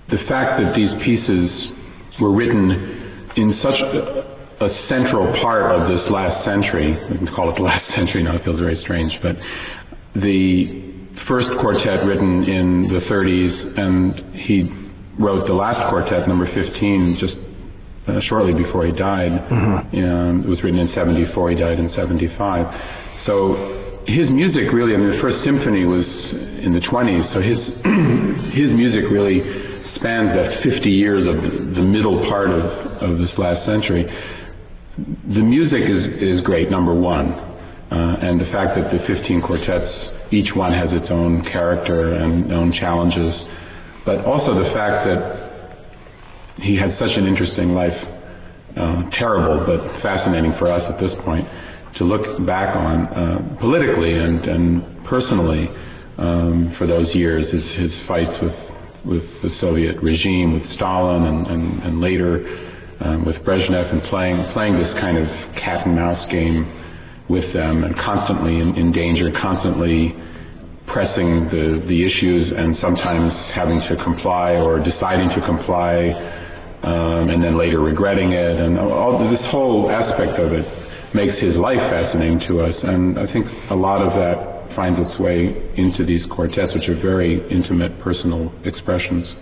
the fact that these pieces were written in such a central part of this last century, we can call it the last century now, it feels very strange, but the first quartet written in the 30s, and he wrote the last quartet, number 15, just shortly before he died. It was written in 74, he died in 75. So his music really, I mean, the first symphony was in the 20s, so his music really spans that 50 years of the middle part of this last century. The music is great, number one, and the fact that the 15 quartets, each one has its own character and own challenges, but also the fact that he had such an interesting life, terrible but fascinating for us at this point, to look back on politically and personally for those years, his fights with the Soviet regime, with Stalin, and later with Brezhnev, and playing this kind of cat and mouse game with them, and constantly in danger, constantly pressing the issues, and sometimes having to comply or deciding to comply, and then later regretting it, and all this whole aspect of it makes his life fascinating to us. And I think a lot of that finds its way into these quartets, which are very intimate, personal expressions.